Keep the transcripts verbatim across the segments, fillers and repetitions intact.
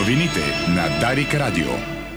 Новините на Дарик Радио.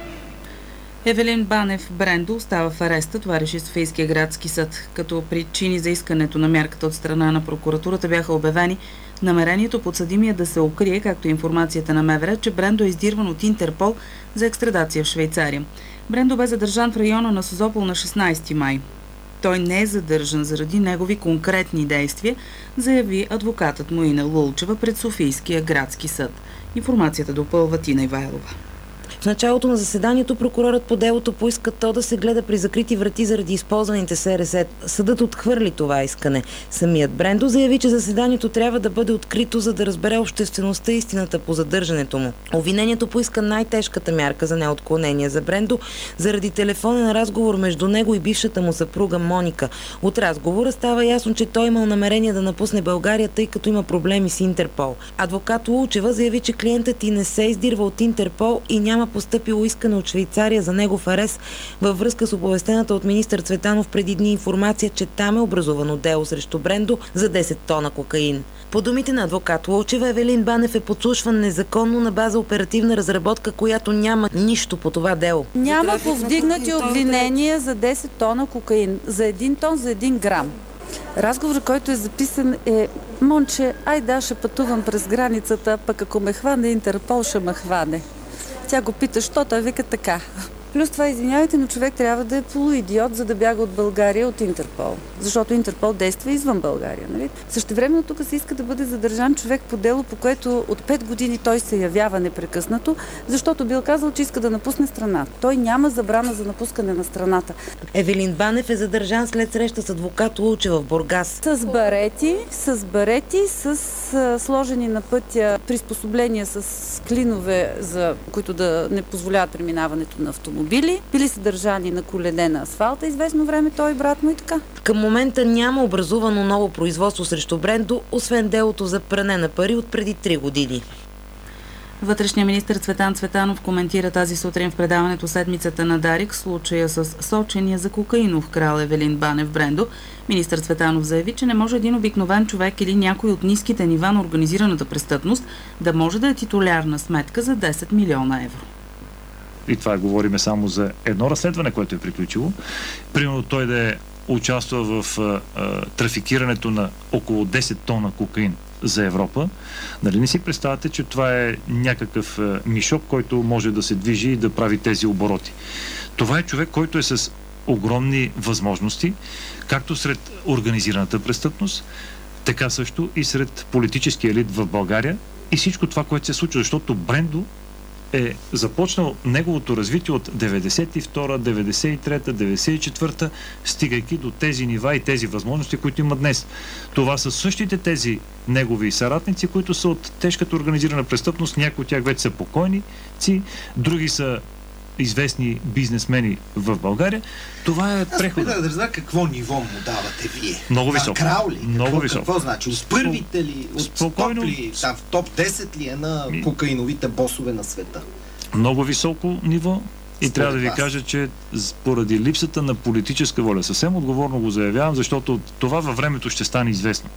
Евелин Банев Брендо остава в ареста. Това реши Софийския градски съд. Като причини за искането на мярката от страна на прокуратурата бяха обявени намерението подсъдимия да се укрие, както и информацията на МВР, че Брендо е издирван от Интерпол за екстрадация в Швейцария. Брендо бе задържан в района на Созопол на шестнайсети май. Той не е задържан заради негови конкретни действия, заяви адвокатът Моина Лулчева пред Софийския градски съд. Информацията допълва Тина Ивайлова. В началото на заседанието прокурорът по делото поиска то да се гледа при закрити врати заради използваните СРС. Съдът отхвърли това искане. Самият Брендо заяви, че заседанието трябва да бъде открито, за да разбере обществеността истината по задържането му. Обвинението поиска най-тежката мярка за неотклонение за Брендо заради телефонен разговор между него и бившата му съпруга Моника. От разговора става ясно, че той имал намерение да напусне България, тъй като има проблеми с Интерпол. Адвокат Лулчева заяви, че клиентът и не се издирва от Интерпол и няма постъпило искане от Швейцария за негов арест във връзка с оповестената от министър Цветанов преди дни информация, че там е образувано дело срещу Брендо за десет тона кокаин. По думите на адвокат Лулчева, Евелин Банев е подслушван незаконно на база оперативна разработка, която няма нищо по това дело. Няма повдигнати обвинения за десет тона кокаин. За един тон, за един грам. Разговорът, който е записан е: Монче, ай да, ще пътувам през границата, пък ако ме хване Интерпол, ще ме хване. Тя го пита, що? Той вика така. Плюс това, извинявайте, но човек трябва да е полуидиот, за да бяга от България от Интерпол. Защото Интерпол действа извън България. Нали? Същевременно тук се иска да бъде задържан човек по дело, по което от пет години той се явява непрекъснато, защото бил казал, че иска да напусне страната. Той няма забрана за напускане на страната. Евелин Банев е задържан след среща с адвокат Лулчева в Бургас. С барети, с барети, с а, сложени на пътя приспособления с клинове, за които да не позволяват преминаването на автомобили. Били, били са държани на колене на асфалта известно време, той и брат му и така. Към момента няма образувано ново производство срещу Брендо, освен делото за пране на пари от преди три години. Вътрешният министър Цветан Цветанов коментира тази сутрин в предаването Седмицата на Дарик случая с сочения за кокаинов крал Евелин Банев Брендо. Министър Цветанов заяви, че не може един обикновен човек или някой от ниските нива на организираната престъпност да може да е титуляр на сметка за десет милиона евро. И това говориме само за едно разследване, което е приключило. Примерно той да е участва в а, а, трафикирането на около десет тона кокаин за Европа. Нали не си представяте, че това е някакъв а, мишок, който може да се движи и да прави тези обороти. Това е човек, който е с огромни възможности, както сред организираната престъпност, така също и сред политическия елит в България и всичко това, което се случва, защото Брендо е започнал неговото развитие от деветдесет и втора, деветдесет и трета, деветдесет и четвърта, стигайки до тези нива и тези възможности, които има днес. Това са същите тези негови съратници, които са от тежката организирана престъпност. Някои от тях вече са покойници, други са известни бизнесмени в България. Това е преход. Аз да разбера какво ниво му давате вие. Много високо. Крал ли? Много какво, високо. Какво значи? От първите ли? От Спокойно. топ ли? Там, в топ десет ли е на кокаиновите босове на света? Много високо ниво. И Според трябва да ви вас. кажа, че поради липсата на политическа воля, съвсем отговорно го заявявам, защото това във времето ще стане известно.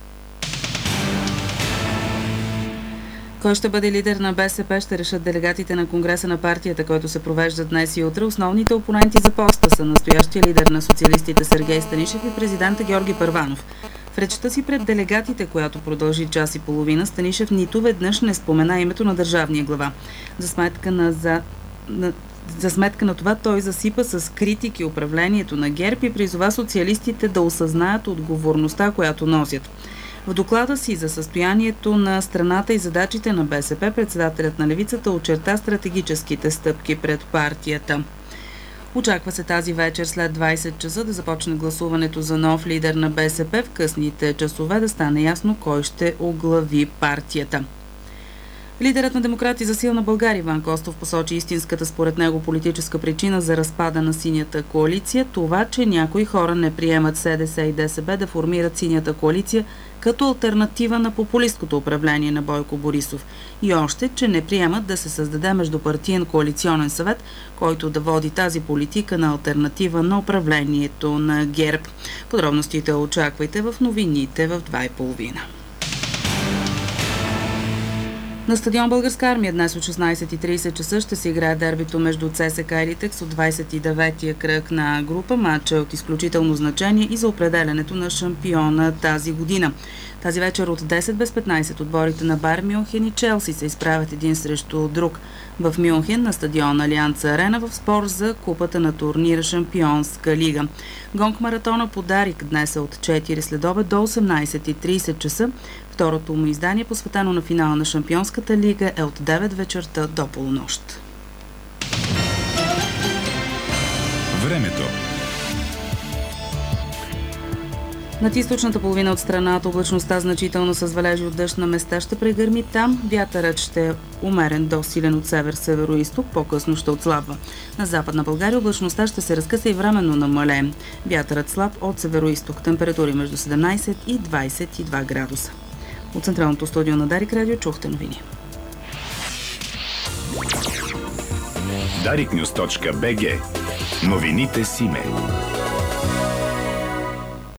Кой ще бъде лидер на БСП, ще решат делегатите на Конгреса на партията, който се провежда днес и утре. Основните опоненти за поста са настоящия лидер на социалистите Сергей Станишев и президента Георги Първанов. В речта си пред делегатите, която продължи час и половина, Станишев нито веднъж не спомена името на държавния глава. За сметка на, за... на... За сметка на това той засипа с критики управлението на ГЕРБ и призова социалистите да осъзнаят отговорността, която носят. В доклада си за състоянието на страната и задачите на БСП, председателят на левицата очерта стратегическите стъпки пред партията. Очаква се тази вечер след двайсет часа да започне гласуването за нов лидер на БСП. В късните часове да стане ясно кой ще оглави партията. Лидерът на Демократи за силна България Иван Костов посочи истинската според него политическа причина за разпада на синята коалиция. Това, че някои хора не приемат СДС и ДСБ да формират синята коалиция като алтернатива на популисткото управление на Бойко Борисов. И още, че не приемат да се създаде междупартиен коалиционен съвет, който да води тази политика на алтернатива на управлението на ГЕРБ. Подробностите очаквайте в новините в два и половина. На стадион Българска армия днес от шестнайсет и трийсет часа ще се играе дербито между ЦСКА и Литекс от двайсет и деветия кръг на група. Матчът е от изключително значение и за определянето на шампиона тази година. Тази вечер от десет без петнайсет отборите на Байер Мюнхен и Челси се изправят един срещу друг. В Мюнхен на стадион Алианс Арена в спор за купата на турнира Шампионска лига. Гонг маратона по Дарик днес е от четири следобед до осемнайсет и трийсет часа. Второто му издание, посветено на финала на Шампионската лига, е от девет вечерта до полунощ. Времето. Над източната половина от страната облачността значително с валежи от дъжд на места ще прегърми там. Вятърът ще е умерен до силен от север-северо-исток, по-късно ще отслабва. На западна България облачността ще се разкъса и временно намалее. Вятърът слаб от северо-исток. Температури между седемнайсет и двайсет и два градуса. От централното студио на Дарик Радио чухте новини. дарик нюз точка би джи. Новините с име.